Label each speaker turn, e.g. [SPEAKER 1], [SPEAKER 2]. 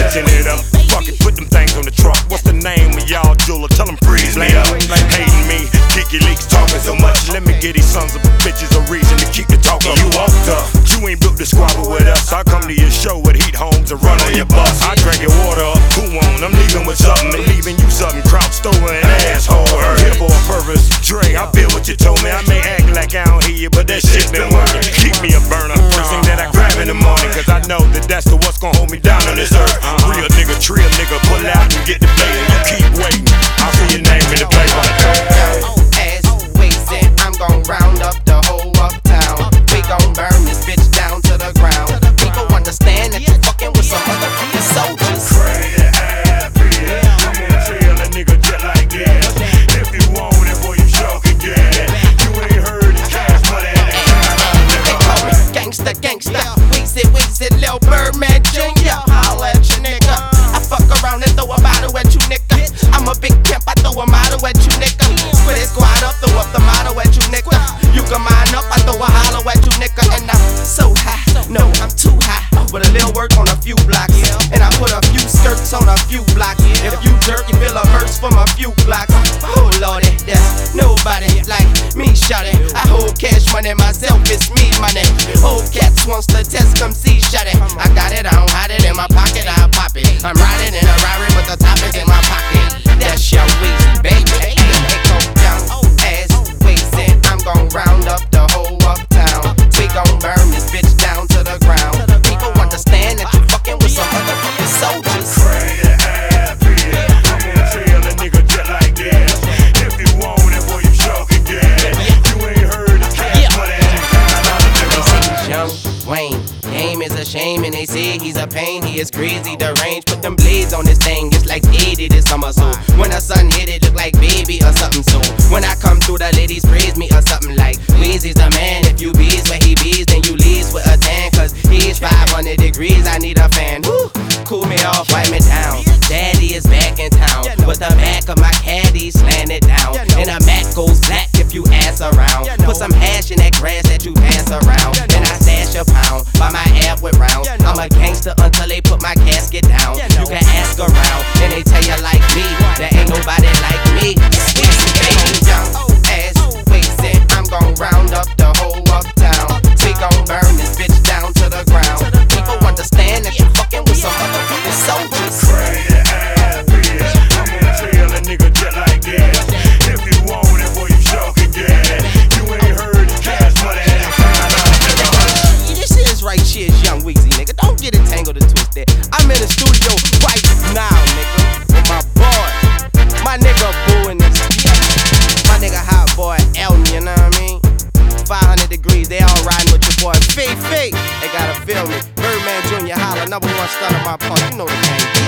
[SPEAKER 1] greasing it up. Fuck it, put them things on the truck. What's the name of y'all jeweler? Tell them freeze me up. Hating me, Kiki Leaks talking so much. Let me get these sons of bitches a reason to keep the talk up. You walked up, you ain't built to squabble with us. I come to your show with heat homes and run on your bus. I drink your water up, who won't? I'm leaving with something and leaving you something. Crowd stolen an asshole. Here for a purpose. Dre, I feel what you told me. I may act like I don't hear you, but that shit been working. Keep me a burner. First thing that I grab in the morning, cause I know that that's the what's gonna hold me down on this earth. Real nigga, trill nigga, pull out and get the play. And you keep waiting, I'll see your name in the paper.
[SPEAKER 2] As wasted, I'm gon' round up the whole uptown. We gon' burn this bitch down to the ground. People understand that you fucking with some motherfucking soldiers.
[SPEAKER 1] Pray to have it. I'm gonna tell a nigga just like this. If you want it, boy, you sure can get it. You ain't heard it, cash money.
[SPEAKER 2] They call me gangsta, gangsta. Weezy, Lil Birdman Jr. Holla at your nigga. I fuck around and throw a bottle at you, nigga. I'm a big pimp, I throw a model at you, nigga. Split it squad up, throw up the model at you, nigga. You can mine up, I throw a hollow at you, nigga. And I'm so high, no, I'm too high. With a little work on a few blocks. And I put a few skirts on a few blocks. If you jerk, you feel a verse from a few blocks. Oh lordy, there's nobody like me, shawty. I hold cash money myself, it's me money. Old cats wants to test, come see, shawty. I got it, I don't hide it in my pocket, I pop it. I'm riding in a Rari, but the top is in my pocket. That's your Weezy, baby. Ass wasted, I'm gon' round up the whole uptown. We gon' burn this bitch down to the ground. People understand that you fucking with some motherfucking soldiers.
[SPEAKER 1] Pray to have it. I'm gonna tell a nigga just like this. If you want it, boy, you sure can get it. You ain't heard it, cash money.
[SPEAKER 2] They say he's young, Wayne. Game is a shame and they say he's a pain. He is crazy, deranged. Put them blades on this thing, it's like 80 this summer. So when the sun hit it, look like baby or something. So when I come through, the ladies praise me or something like Weezy's the man. If you bees where he bees, then you leaves with a tan. Cause he's 500 degrees, I need a fan. Woo! Cool me off, wipe me down. Daddy is back in town. With the back of my caddy slanted down. And a Mac goes black if you ass around. Put some hash in that grass that you pass around. And I stash a pound by my ab with rounds. I'm a gangster until they put my casket down. You can ask around and they tell you like me. There ain't nobody like me. Sweet baby, young ass wasted. I'm gon' round up the whole uptown. We gon' burn this bitch down to the ground. People understand that you fucking with some motherfucking soldiers.
[SPEAKER 1] Pray to have it. I'm gonna tell a nigga just like this. If you want it, boy, you sure can get it. You ain't heard it, cash money.
[SPEAKER 2] This is right here is Young Weezy, nigga. Don't get it tangled and twisted. I'm in the studio right now, nigga, with my boy, my nigga Boo in this. My nigga Hot Boy Elton, you know what I mean? 500 degrees, they all riding with your boy Faye. They gotta feel me. Birdman Jr. Holla, #1 stunner my punk. You know the game.